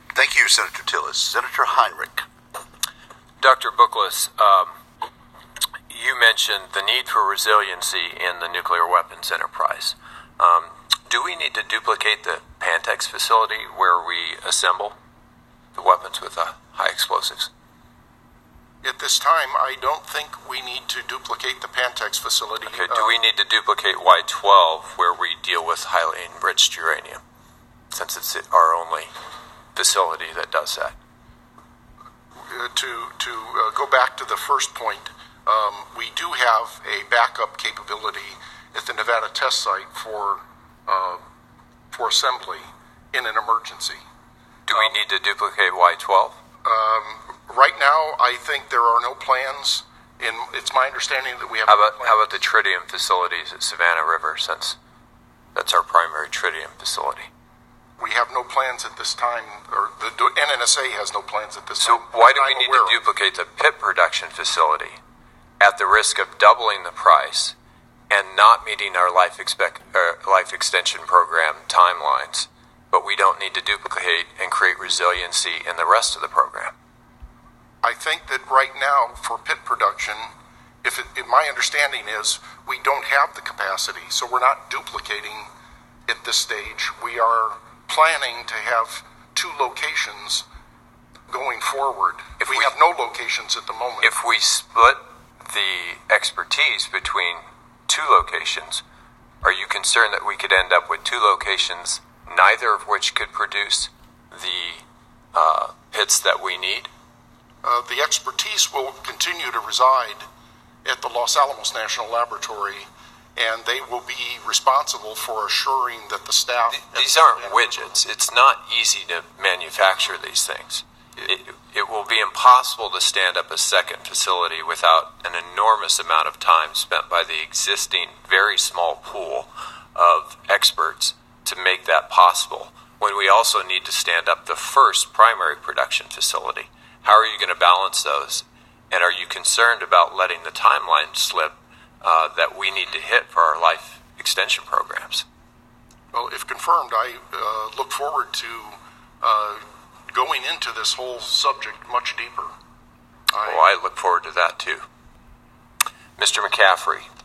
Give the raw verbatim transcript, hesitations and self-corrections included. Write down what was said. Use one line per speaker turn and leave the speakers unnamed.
Thank you, Senator Tillis. Senator Heinrich.
Doctor Bookless, um, you mentioned the need for resiliency in the nuclear weapons enterprise. Um, do we need to duplicate the Pantex facility where we assemble the weapons with uh, high explosives?
At this time, I don't think we need to duplicate the Pantex facility.
Okay, do we need to duplicate Y twelve where we deal with highly enriched uranium, since it's our only facility that does that?
Uh, to to uh, go back to the first point, um, we do have a backup capability at the Nevada test site for uh, for assembly in an emergency.
Do we um, need to duplicate Y twelve?
Um, right now, I think there are no plans. In it's my understanding that we have.
How
no
about
plans.
how about the tritium facilities at Savannah River, since that's our primary tritium facility?
We have no plans at this time, or the N N S A has no plans at this
so
time.
So why do we
I'm
need to duplicate the P I P production facility at the risk of doubling the price and not meeting our life expect uh, life extension program timelines? But we don't need to duplicate and create resiliency in the rest of the program.
I think that right now for P I P production, if, it, if my understanding is we don't have the capacity, so we're not duplicating at this stage. We are planning to have two locations going forward. If we, we have no locations at the moment.
If we split the expertise between two locations, are you concerned that we could end up with two locations, neither of which could produce the uh, pits that we need?
Uh, the expertise will continue to reside at the Los Alamos National Laboratory, and they will be responsible for assuring that the staff...
These aren't widgets. It's not easy to manufacture these things. It, it will be impossible to stand up a second facility without an enormous amount of time spent by the existing very small pool of experts to make that possible, when we also need to stand up the first primary production facility. How are you going to balance those? And are you concerned about letting the timeline slip uh, that we need to hit for our life extension programs?
Well, if confirmed, I uh, look forward to uh, going into this whole subject much deeper.
I, well, I look forward to that too. Mister McCaffrey,